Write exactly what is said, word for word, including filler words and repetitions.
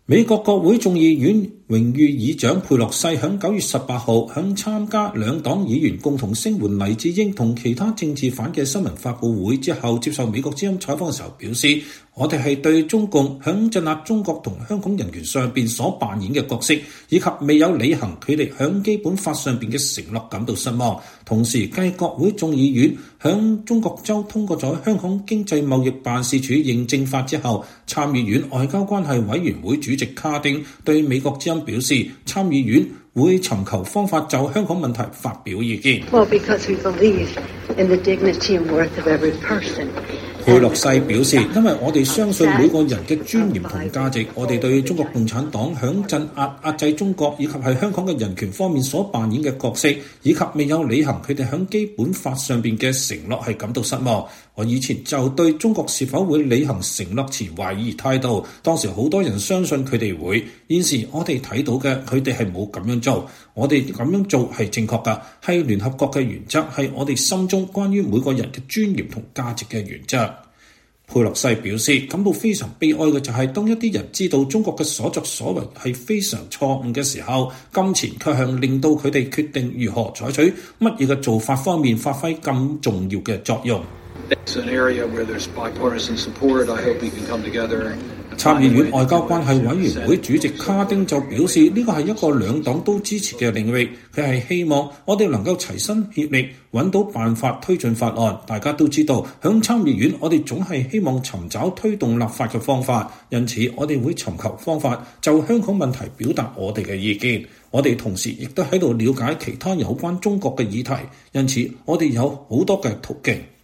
美國國會眾議院榮譽議長佩洛西喺九月十八號喺參加兩黨議員共同聲援黎智英同其他政治犯嘅新聞發佈會之後，接受美國之音採訪嘅時候表示，我哋係對中共喺鎮壓中國同香港人權上邊所扮演嘅角色，以及未有履行佢哋喺基本法上邊嘅承諾感到失望。同時，繼國會眾議院喺中國州通過咗香港經濟貿易辦事處認證法之後，參議院外交關係委員會主席卡丁對美國之音表示，參議院會尋求方法就香港問題發表意見。 Well, because we believe in the dignity and worth of every person. 佩洛西表示，因為我哋相信每個人嘅尊嚴同價值，我哋對中國共產黨響鎮壓壓制中國以及係香港嘅人權方面所扮演嘅角色，以及未有履行佢哋響基本法上邊嘅承諾係感到失望。我以前就對中國是否會履行承諾持懷疑態度，當時好多人相信佢哋會，現時我哋睇到嘅佢哋係冇咁樣做，我哋咁樣做係正確㗎，係聯合國嘅原則，係我哋心中關於每個人嘅尊嚴同價值嘅原則。佩洛西表示，感到非常悲哀嘅就係當一啲人知道中國嘅所作所為係非常錯誤嘅時候，金錢卻向令到佢哋決定如何採取乜嘢嘅做法方面發揮咁重要嘅作用。參議院外交關係委員會主席卡丁就表示，呢個係一個兩黨都支持嘅領域，佢係希望我哋能夠齊心協力揾到辦法推進法案。大家都知道，響參議院我哋總係希望尋找推動立法嘅方法，因此我哋會尋求方法就香港問題表達我哋嘅意見。我哋同時亦都喺度了解其他有關中國嘅議題，因此我哋有好多嘅途徑。